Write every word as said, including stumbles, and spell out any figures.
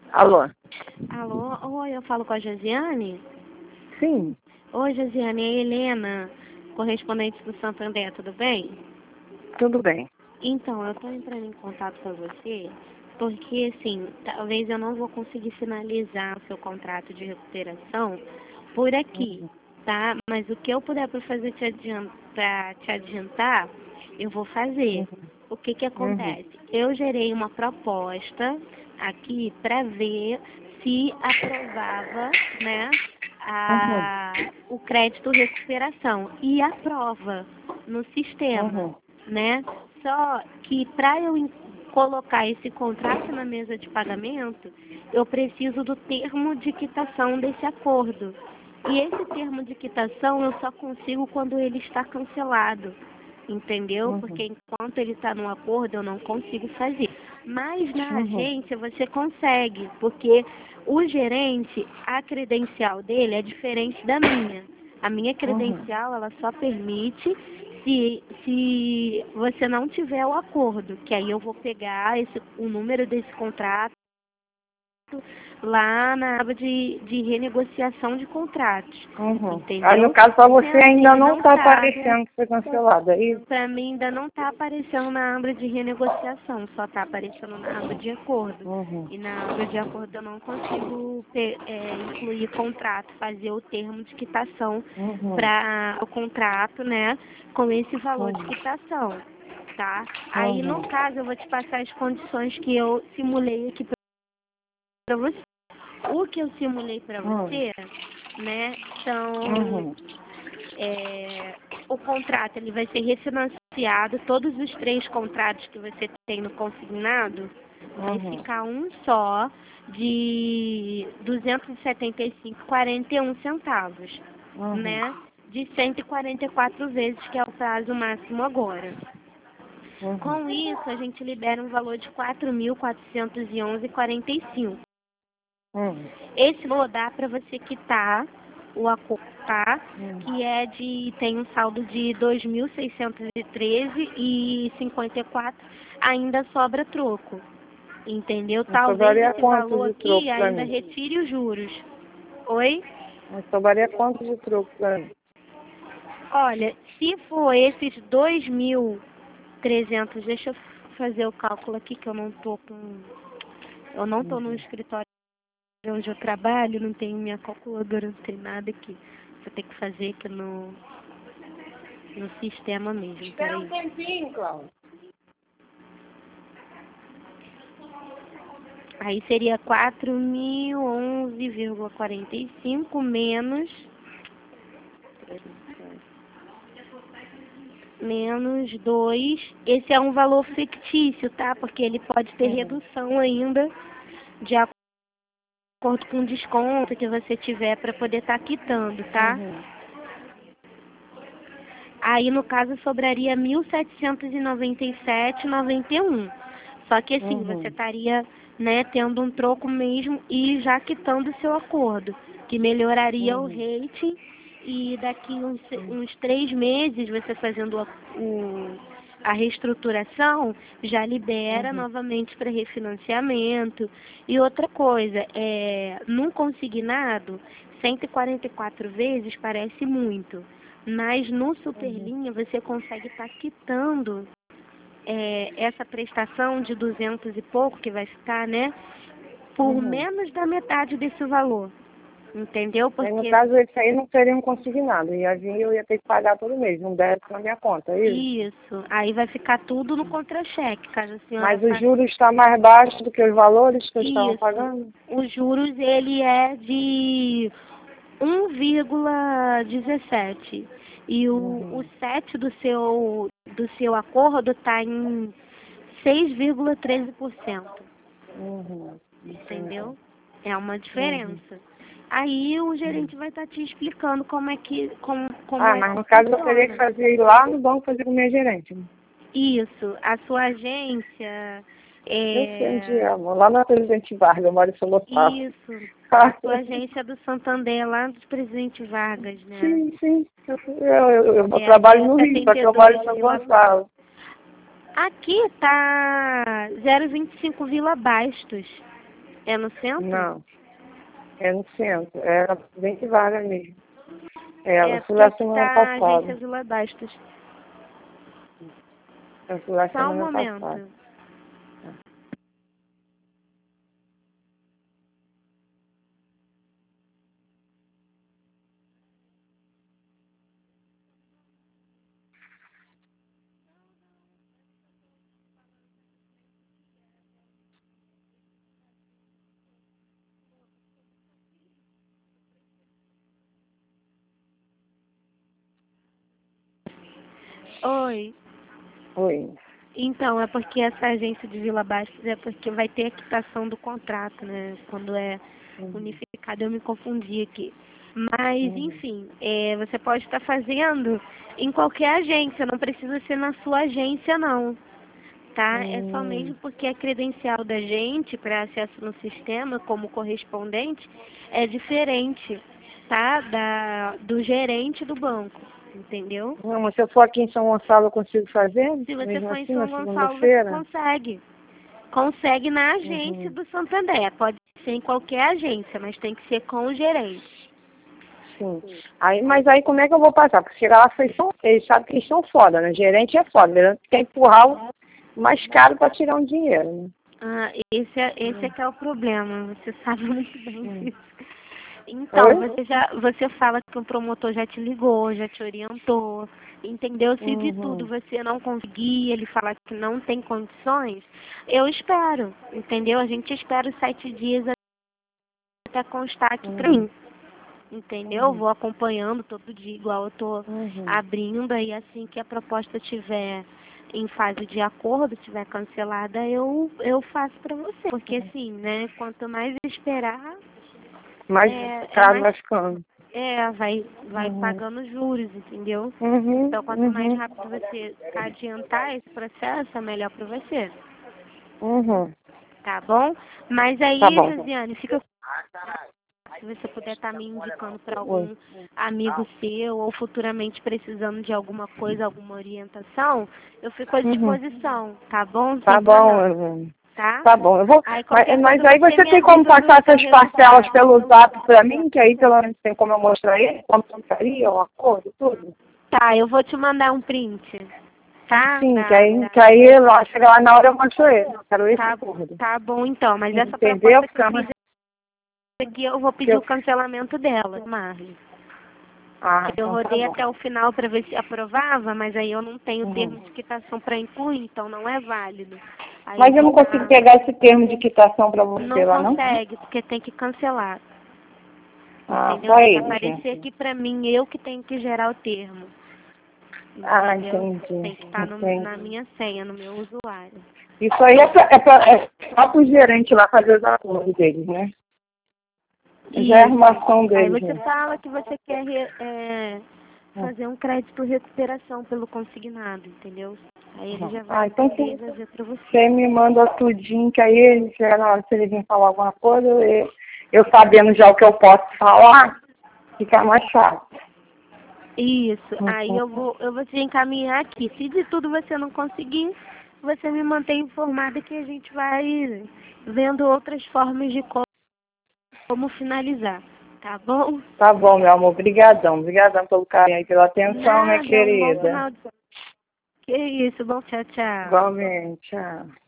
Alô? Alô, oi, eu falo com a Josiane? Sim, Oi, Josiane, é a Helena, correspondente do Santander, tudo bem? tudo bem. Então, eu estou entrando em contato com você porque, assim, talvez eu não vou conseguir finalizar o seu contrato de recuperação por aqui, Uhum. tá? Mas o que eu puder para fazer te adian- pra te adiantar, eu vou fazer. Uhum. O que que Uhum. acontece? Eu gerei uma proposta aqui para ver se aprovava, né, Uhum. a, o crédito recuperação e aprova no sistema, Uhum. né? Só que para eu in- colocar esse contrato na mesa de pagamento, eu preciso do termo de quitação desse acordo. E esse termo de quitação eu só consigo quando ele está cancelado, entendeu? Uhum. Porque enquanto ele está no acordo eu não consigo fazer. Mas na Uhum. agência você consegue, porque o gerente, a credencial dele é diferente da minha. A minha Uhum. credencial, ela só permite se, se você não tiver o acordo, que aí eu vou pegar esse, o número desse contrato lá na aba de, de renegociação de contratos, Uhum. Aí, no entendeu? caso, para você Sendo que ainda ele não não está está, aparecendo que foi cancelado, é isso? para mim ainda não está aparecendo na aba de renegociação, só está aparecendo na aba de acordo. Uhum. E na aba de acordo eu não consigo pe- é, incluir contrato, fazer o termo de quitação Uhum. para o contrato, né, com esse valor de Uhum. quitação, tá? Aí no Uhum. caso eu vou te passar as condições que eu simulei aqui para você. O que eu simulei para Uhum. você, né, são Uhum. é, o contrato ele vai ser refinanciado, todos os três contratos que você tem no consignado, vai Uhum. ficar um só de duzentos e setenta e cinco vírgula quarenta e um centavos, Uhum. né? De cento e quarenta e quatro vezes, que é o prazo máximo agora. Uhum. Com isso, a gente libera um valor de quatro mil quatrocentos e onze vírgula quarenta e cinco. Uhum. Esse valor dá para você quitar o acordo, tá? Uhum. Que é de, tem um saldo de dois mil seiscentos e treze e cinquenta e quatro, ainda sobra troco, entendeu? Mas Talvez sobraria esse quanto valor de aqui troco para ainda mim? retire os juros. Oi? Mas sobraria quanto de troco para mim? Olha, se for esses dois mil e trezentos, deixa eu fazer o cálculo aqui que eu não tô com, eu não tô no Uhum. escritório onde eu trabalho, não tenho minha calculadora, não tem nada aqui. Vou ter que fazer aqui no, no sistema mesmo, Espera um peraí. tempinho, Cláudio. Aí seria quatro mil e onze vírgula quarenta e cinco menos, menos dois. Esse é um valor fictício, tá? Porque ele pode ter Uhum. redução ainda de acordo com o desconto que você tiver para poder estar quitando, tá? Uhum. Aí, no caso, sobraria mil setecentos e noventa e sete vírgula noventa e um. Só que, assim, você Uhum. estaria, né, tendo um troco mesmo e já quitando o seu acordo, que melhoraria o Uhum. rating e daqui uns, uns três meses, você fazendo a, o, a reestruturação, já libera Uhum. novamente para refinanciamento. E outra coisa, é, num consignado, cento e quarenta e quatro vezes parece muito. Mas no Uhum. Superlinha você consegue estar quitando é, essa prestação de duzentos e pouco que vai ficar, né? Por Uhum. menos da metade desse valor. Entendeu? Aí, no Porque caso, esse aí não seria um consignado. Ia vir e eu ia ter que pagar todo mês, um débito na minha conta, é isso? isso, aí vai ficar tudo no contra-cheque, caso a senhora Mas o faça juros está mais baixo do que os valores que eu estava isso. pagando? Os juros ele é de um vírgula dezessete e o, o Uhum. sete do seu do seu acordo está em seis vírgula treze por cento, Uhum. Entendi. entendeu? É uma Uhum. diferença. Aí o Uhum. gerente vai estar te explicando como é que como, como Ah, é mas que no caso eu teria que funciona. fazer ir lá no banco fazer com minha gerente. Né? Isso, a sua agência Eu sei onde é, é amor. Lá na Presidente Vargas, eu moro em Sorocaba. isso, a sua agência é do Santander, lá do Presidente Vargas, né? Sim, sim. Eu, eu, eu, eu É ali trabalho a no Rio, só setenta que e eu moro em dois São Vila. Gonçalo. Aqui tá zero vinte e cinco Vila Bastos. É no centro? Não, é no centro. É bem de vaga mesmo. Ela É, fui lá porque semana tá a agência passada. Vila Bastos. Eu fui lá Só um semana momento. passada. Oi. Oi. Então, é porque essa agência de Vila Bastos é porque vai ter a quitação do contrato, né? Quando é Uhum. unificado, eu me confundi aqui. Mas, Uhum. enfim, é, você pode estar fazendo em qualquer agência, não precisa ser na sua agência, não. Tá? É só Hum. mesmo porque a credencial da gente para acesso no sistema como correspondente é diferente, tá? Da, do gerente do banco, entendeu? Não, mas se eu for aqui em São Gonçalo, eu consigo fazer? Se você Mesmo for em assim, São na Gonçalo, você segunda-feira? consegue. Consegue na agência Uhum. do Santander. Pode ser em qualquer agência, mas tem que ser com o gerente. Sim. Aí, mas aí como é que eu vou passar? Porque chegar lá, vocês, são, eles sabem que eles são foda, né? Gerente é foda, né? Quer empurrar o mais caro para tirar um dinheiro, né? Ah, esse é, esse é que é o problema. Você sabe muito bem Hum. disso. Então, Oi? você já, você fala que o promotor já te ligou, já te orientou, entendeu? Se de tudo Uhum. você não conseguir, ele falar que não tem condições, eu espero, entendeu? A gente espera os sete dias até constar aqui pra Uhum. mim, entendeu? Uhum. Vou acompanhando todo dia, igual eu tô Uhum. abrindo, aí assim que a proposta tiver em fase de acordo, tiver cancelada, eu, eu faço pra você. Porque assim, né, quanto mais esperar, Mas é, é caro mais vai ficando. é, vai, vai Uhum. pagando juros, entendeu? Uhum. Então, quanto mais Uhum. rápido você adiantar esse processo, é melhor para você, Uhum. tá bom? Mas Tá aí, bom. Josiane, fica se você puder estar me indicando para Oi. algum amigo seu ou futuramente precisando de alguma coisa, alguma orientação, eu fico à Uhum. disposição, tá bom? Tá Sem bom, problema, Evelyn. tá? Tá bom, eu vou. Aí Mas, qualquer mas coisa aí você você me tem como avisa do passar seu essas parcelas resultado. pelo zap pra mim, que aí pelo menos tem como eu mostrar ele, quanto ficaria, o acordo, tudo? Tá, eu vou te mandar um print, tá? Sim, que Da, aí, da que aí lá, chega lá na hora eu mostro ele. Eu quero esse Tá, acordo. tá bom então, mas essa Entendeu? proposta que eu Fica fiz mais- aqui, eu vou que pedir eu... o cancelamento dela, Marli. Ah, Eu então tá rodei bom. até o final para ver se aprovava, mas aí eu não tenho Uhum. termo de quitação para incluir, então não é válido. Aí eu Mas eu vou não consigo dar... pegar esse termo de quitação pra você Não lá, não? consegue, porque tem que cancelar. Ah, Entendeu? só Tem que ele, aparecer gente. aqui para mim, eu que tenho que gerar o termo. Ah, Entendeu? entendi. Tem que estar no, Entendi. na minha senha, no meu usuário. Isso aí é, pra, é, pra, é só pro gerente lá fazer os acordos deles, né? Já é a Isso. armação Aí deles, você né? fala que você quer re- é, fazer um crédito recuperação pelo consignado, entendeu? Aí ele já vai Ah, então entender e você, vai ver pra você. você me manda tudinho, que aí ele chega na hora, se ele vir falar alguma coisa, eu, eu sabendo já o que eu posso falar, fica mais fácil. Isso. Aí Uhum. eu vou, eu vou te encaminhar aqui. Se de tudo você não conseguir, você me mantém informada que a gente vai vendo outras formas de co- como finalizar. Tá bom? Tá bom, meu amor. Obrigadão. Obrigadão pelo carinho aí, pela atenção, minha Nada, um bom querida. final de... Que isso, bom tchau, tchau. Igualmente. Tchau.